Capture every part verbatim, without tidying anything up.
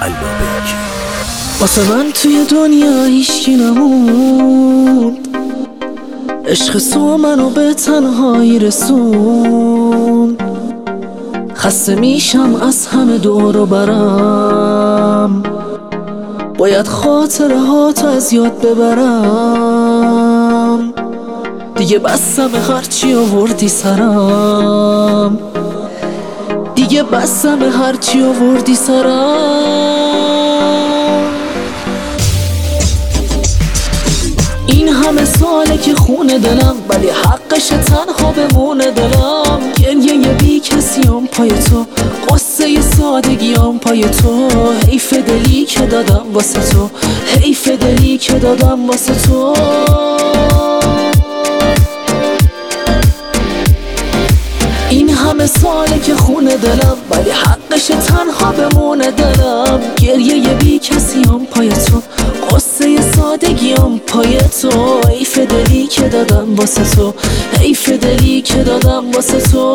علابک. واسه من توی دنیا هیچکی نموند، عشق تو منو به تنهایی رسون. خسته میشم از همه دور و برم، باید خاطره ها تو از یاد ببرم. دیگه بسم هرچی آوردی سرم، دیگه بسم هرچی آوردی سرم. این همه ساله که خونه دلم، ولی حقش تنها بمونه دلم. گریه بی کسیام پای تو، قصه سادگیام پای تو. حیف دلی که دادم واسه تو، حیف دلی که دادم واسه تو. این همه ساله که خونه دلم، ولی حقش تنها بمونه دلم. گریه بی کسیام پای تو، قصه سادگیام پای تو. حیف دلی که دادم واسه تو، حیف دلی که دادم واسه تو.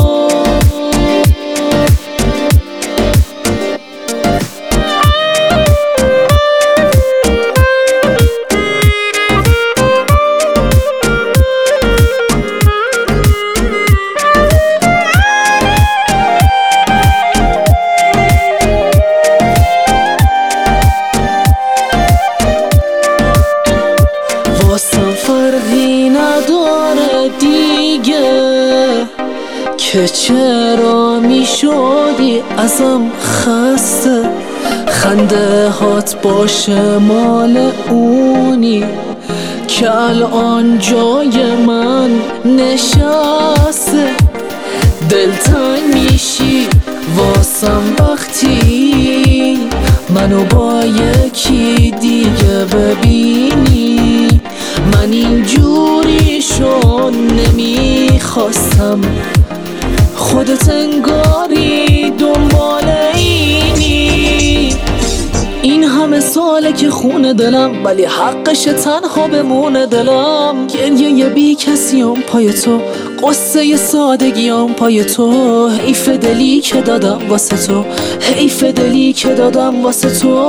واسم فرقی نداره دیگه که چرا میشدی ازم خسته. خنده هات باشه مال اونی که الان جای من نشسته. دلتنگ میشی واسم وقتی منو با یکی دیگه ببینی. من اینجوری شو نمیخواستم، خودت انگاری دنبال اینی. این همه ساله که خونه دلم، ولی حقش تنها بمونه دلم. گریه بی کسیام پای تو، قصه سادگیام پای تو. حیف دلی که دادم واسه تو، حیف دلی که دادم واسه تو.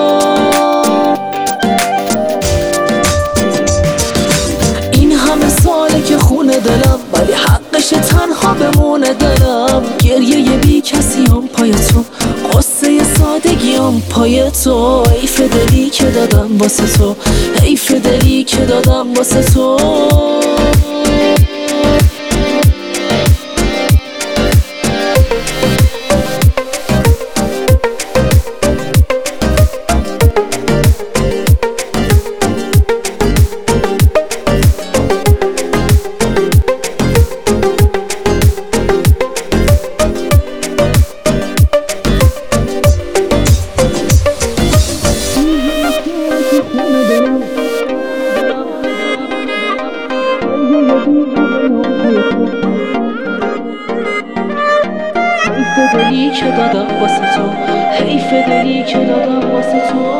این همه ساله که خونه دلم، ولی حقش تنها بمونه دلم. گریه بی کسیام پای تو، قصه سادگیام پای تو. حیف دلی که دادم واسه تو، حیف دلی که دادم واسه تو. حیف دلی که دادم واسه تو، حیف دلی که دادم واسه تو.